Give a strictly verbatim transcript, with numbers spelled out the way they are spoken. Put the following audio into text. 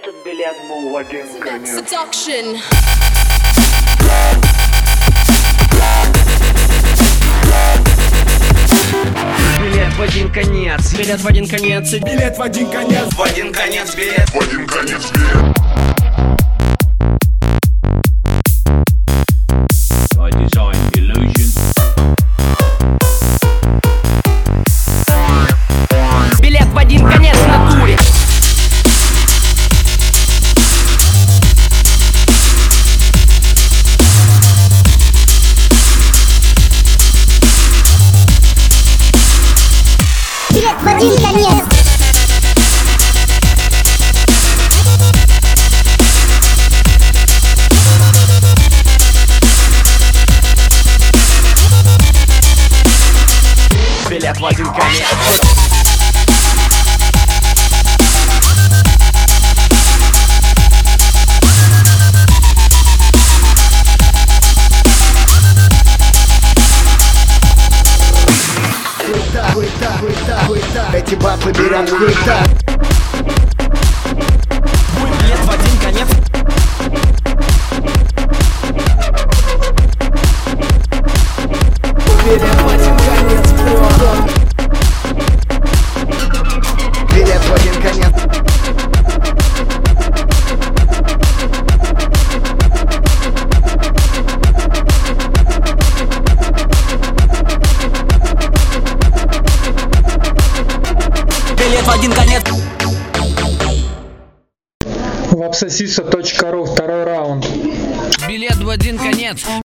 Этот билет был в один конец. Seduction. Билет в один конец. Билет в один конец. Билет в один конец. В один конец билет. В один конец билет. I design illusion. Билет в один конец в натуре. Билет в один конец. Билет в один конец. Хуйта, хуйта, хуйта, хуйта. Эти бабы берут хуйта. Билет в один конец. Билет в один конец, бро. Билет в один конец. Билет в один конец. Вапсосиса точка ру, второй раунд. Билет в один конец.